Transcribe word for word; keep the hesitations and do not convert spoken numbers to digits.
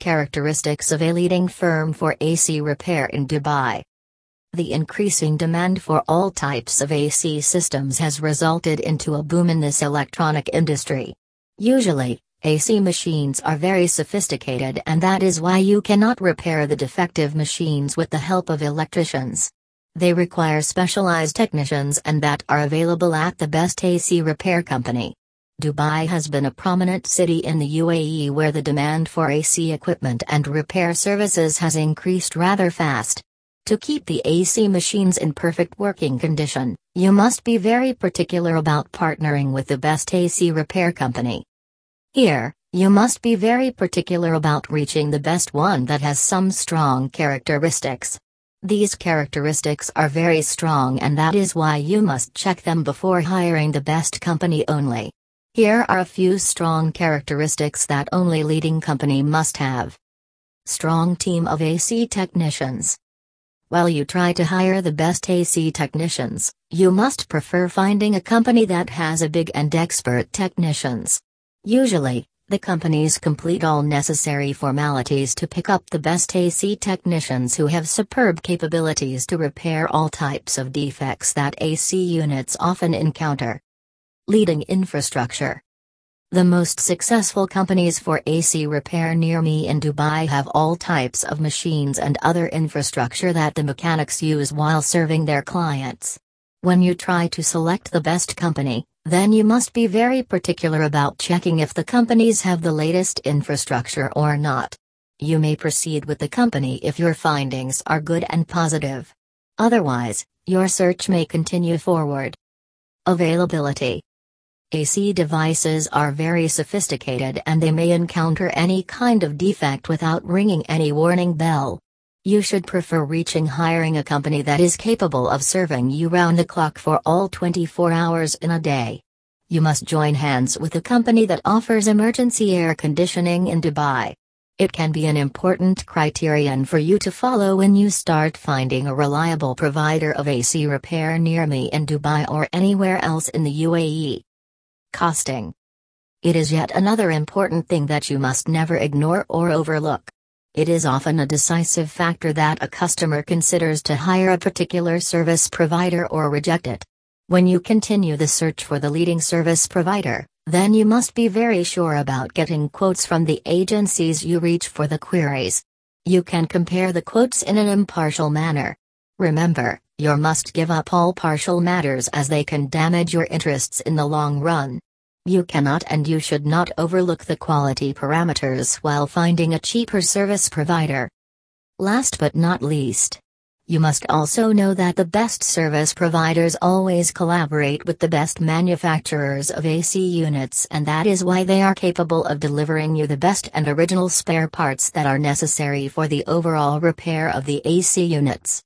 characteristics of a leading firm for A C repair in Dubai. The increasing demand for all types of A C systems has resulted into a boom in this electronic industry. Usually, A C machines are very sophisticated, and that is why you cannot repair the defective machines with the help of electricians. They require specialized technicians, and that are available at the best A C repair company. Dubai has been a prominent city in the U A E where the demand for A C equipment and repair services has increased rather fast. To keep the A C machines in perfect working condition, you must be very particular about partnering with the best A C repair company. Here, you must be very particular about reaching the best one that has some strong characteristics. These characteristics are very strong, and that is why you must check them before hiring the best company only. Here are a few strong characteristics that only leading company must have. Strong team of A C technicians. While you try to hire the best A C technicians, you must prefer finding a company that has a big and expert technicians. Usually, the companies complete all necessary formalities to pick up the best A C technicians who have superb capabilities to repair all types of defects that A C units often encounter. Leading infrastructure. The most successful companies for A C repair near me in Dubai have all types of machines and other infrastructure that the mechanics use while serving their clients. When you try to select the best company, then you must be very particular about checking if the companies have the latest infrastructure or not. You may proceed with the company if your findings are good and positive. Otherwise, your search may continue forward. Availability. A C devices are very sophisticated, and they may encounter any kind of defect without ringing any warning bell. You should prefer reaching hiring a company that is capable of serving you round the clock for all twenty-four hours in a day. You must join hands with a company that offers emergency air conditioning in Dubai. It can be an important criterion for you to follow when you start finding a reliable provider of A C repair near me in Dubai or anywhere else in the U A E. Costing. It is yet another important thing that you must never ignore or overlook. It is often a decisive factor that a customer considers to hire a particular service provider or reject it. When you continue the search for the leading service provider, then you must be very sure about getting quotes from the agencies you reach for the queries. You can compare the quotes in an impartial manner. Remember, you must give up all partial matters, as they can damage your interests in the long run. You cannot and you should not overlook the quality parameters while finding a cheaper service provider. Last but not least, you must also know that the best service providers always collaborate with the best manufacturers of A C units, and that is why they are capable of delivering you the best and original spare parts that are necessary for the overall repair of the A C units.